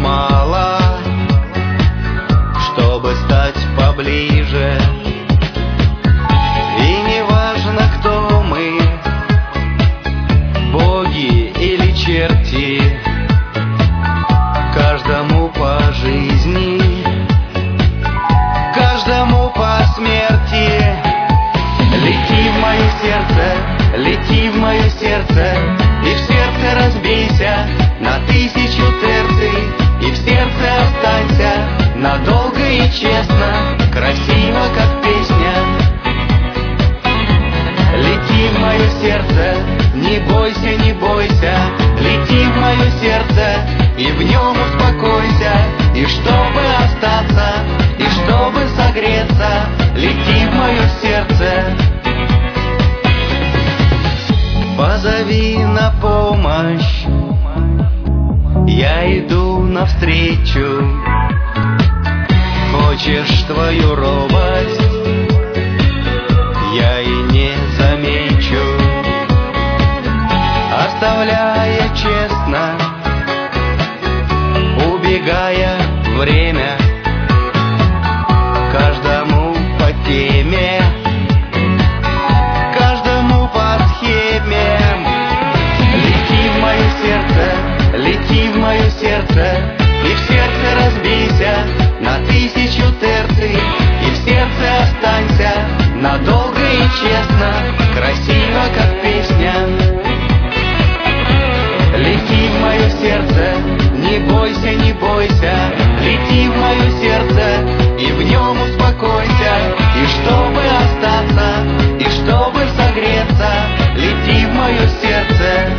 мало, чтобы стать поближе. И не важно, кто мы, боги или черти, каждому по жизни, каждому по смерти. Лети в мое сердце, лети в мое сердце, и в сердце разбейся на 1000 терций, и в сердце останься надолго и честно, красиво, как песня. Лети в мое сердце, не бойся, не бойся, лети в мое сердце, и в нем успокойся, и чтобы остаться, и чтобы согреться, лети в мое сердце. Позови на помощь, я иду навстречу. Хочешь твою робость, я и не замечу, оставляя честно, убегая время, каждому по теме, каждому по схеме. Лети в мое сердце, лети в мое сердце, и в сердце разбейся на 1000 терций, и в сердце останься надолго и честно, красиво, как песня. Лети в мое сердце, не бойся, не бойся, лети в мое сердце, и в нем успокойся, и чтобы остаться, и чтобы согреться, лети в мое сердце.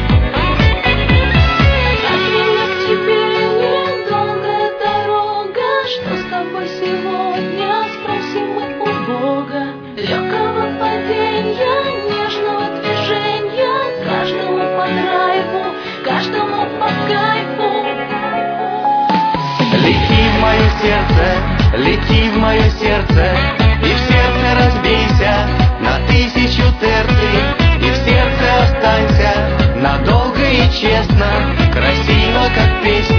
От меня к тебе недолгая дорога, что с тобой сегодня спросим мы у Бога. Легкого падения, нежного движения, каждому по драйву, каждому по кайфу. Лети в мое сердце, лети в мое сердце, и в сердце разбейся на 1000 терций, и в сердце останься надолго и честно, красиво, как песня.